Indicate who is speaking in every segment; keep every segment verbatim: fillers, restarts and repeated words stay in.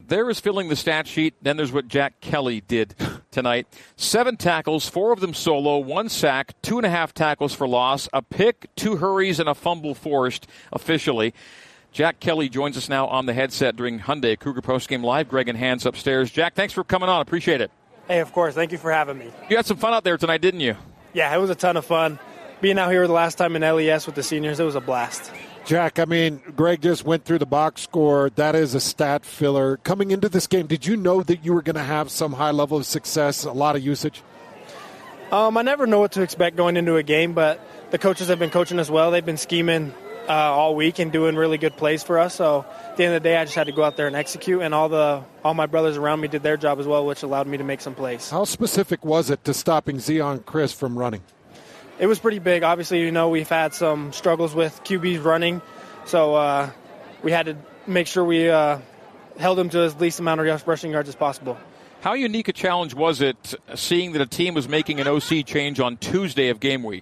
Speaker 1: there is filling the stat sheet. Then there's what Jack Kelly did tonight. Seven tackles, four of them solo, one sack, two and a half tackles for loss, a pick, two hurries, and a fumble forced officially. Jack Kelly joins us now on the headset during Hyundai Cougar Postgame Live. Greg and Hans upstairs. Jack, thanks for coming on. Appreciate it.
Speaker 2: Hey, of course. Thank you for having me.
Speaker 1: You had some fun out there tonight, didn't you?
Speaker 2: Yeah, it was a ton of fun. Being out here the last time in L E S with the seniors, it was a blast.
Speaker 3: Jack, I mean, Greg just went through the box score. That is a stat filler. Coming into this game, did you know that you were going to have some high level of success, a lot of usage?
Speaker 2: Um, I never know what to expect going into a game, but the coaches have been coaching us well. They've been scheming uh, all week and doing really good plays for us. So at the end of the day, I just had to go out there and execute, and all the all my brothers around me did their job as well, which allowed me to make some plays.
Speaker 3: How specific was it to stopping Zion Chris from running?
Speaker 2: It was pretty big. Obviously, you know, we've had some struggles with Q Bs running, so uh, we had to make sure we uh, held him to as least amount of rushing yards as possible.
Speaker 1: How unique a challenge was it seeing that a team was making an O C change on Tuesday of game week?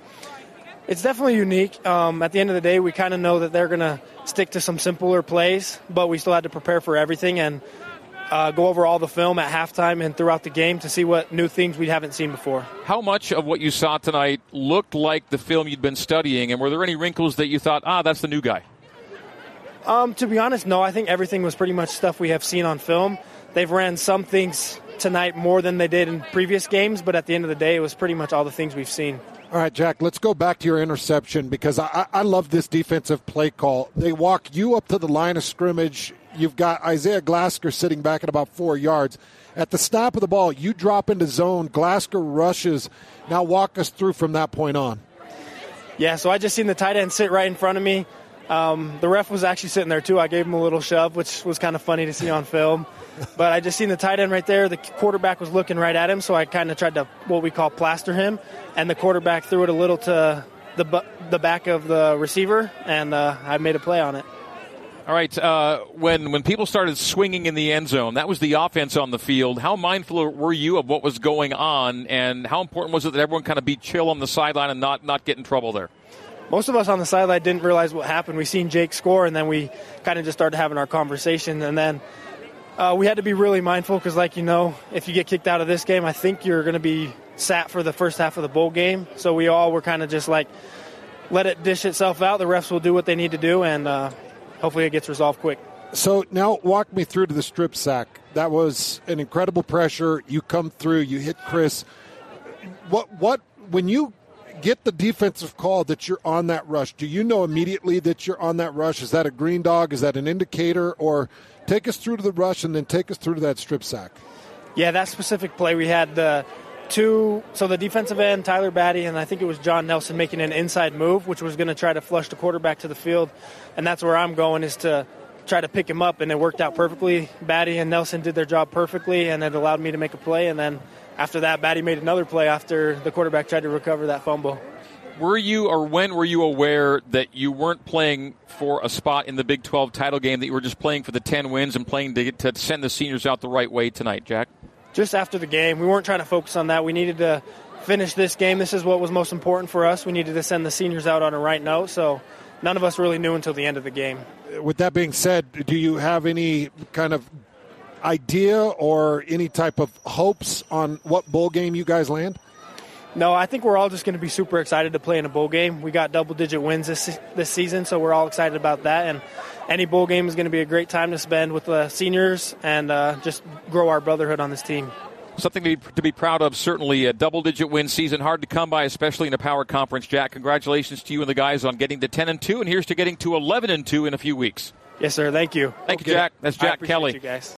Speaker 2: It's definitely unique. Um, at the end of the day, we kind of know that they're going to stick to some simpler plays, but we still had to prepare for everything and uh, go over all the film at halftime and throughout the game to see what new things we haven't seen before.
Speaker 1: How much of what you saw tonight looked like the film you'd been studying, and were there any wrinkles that you thought, ah, that's the new guy?
Speaker 2: Um, to be honest, no. I think everything was pretty much stuff we have seen on film. They've ran some things tonight more than they did in previous games, but at the end of the day, it was pretty much all the things we've seen.
Speaker 3: All right, Jack, let's go back to your interception because I, I love this defensive play call. They walk you up to the line of scrimmage. You've got Isaiah Glasker sitting back at about four yards. At the snap of the ball, you drop into zone. Glasker rushes. Now walk us through from that point on.
Speaker 2: Yeah, so I just seen the tight end sit right in front of me. Um, the ref was actually sitting there, too. I gave him a little shove, which was kind of funny to see on film. But I just seen the tight end right there. The quarterback was looking right at him, so I kind of tried to what we call plaster him. And the quarterback threw it a little to the bu- the back of the receiver, and uh, I made a play on it.
Speaker 1: All right, uh, when when people started swinging in the end zone, that was the offense on the field. How mindful were you of what was going on, and how important was it that everyone kind of be chill on the sideline and not, not get in trouble there?
Speaker 2: Most of us on the sideline didn't realize what happened. We seen Jake score, and then we kind of just started having our conversation. And then uh, we had to be really mindful because, like you know, if you get kicked out of this game, I think you're going to be sat for the first half of the bowl game. So we all were kind of just like, let it dish itself out. The refs will do what they need to do, and uh, hopefully it gets resolved quick.
Speaker 3: So now walk me through to the strip sack. That was an incredible pressure. You come through, you hit Chris. What, what, when you get the defensive call that you're on that rush, do you know immediately that you're on that rush? Is that a green dog? Is that an indicator? Or take us through to the rush and then take us through to that strip sack.
Speaker 2: Yeah, that specific play, we had the two, so the defensive end, Tyler Batty, and I think it was John Nelson making an inside move, which was going to try to flush the quarterback to the field. And that's where I'm going, is to try to pick him up, and it worked out perfectly. Batty and Nelson did their job perfectly, and it allowed me to make a play. And then after that, Batty made another play after the quarterback tried to recover that fumble.
Speaker 1: Were you, or when were you aware that you weren't playing for a spot in the Big twelve title game, that you were just playing for the ten wins and playing to, to send the seniors out the right way tonight, Jack?
Speaker 2: Just after the game. We weren't trying to focus on that. We needed to finish this game. This is what was most important for us. We needed to send the seniors out on a right note, so none of us really knew until the end of the game.
Speaker 3: With that being said, do you have any kind of idea or any type of hopes on what bowl game you guys land?
Speaker 2: No, I think we're all just going to be super excited to play in a bowl game. We got double-digit wins this this season, so we're all excited about that. And any bowl game is going to be a great time to spend with the seniors and uh, just grow our brotherhood on this team.
Speaker 1: Something to be, to be proud of, certainly. A double-digit win season, hard to come by, especially in a power conference. Jack, congratulations to you and the guys on getting to ten and two, and here's to getting to eleven and two in a few weeks.
Speaker 2: Yes, sir. Thank you.
Speaker 1: Thank okay. you, Jack. That's Jack
Speaker 2: I appreciate
Speaker 1: Kelly.
Speaker 2: You guys.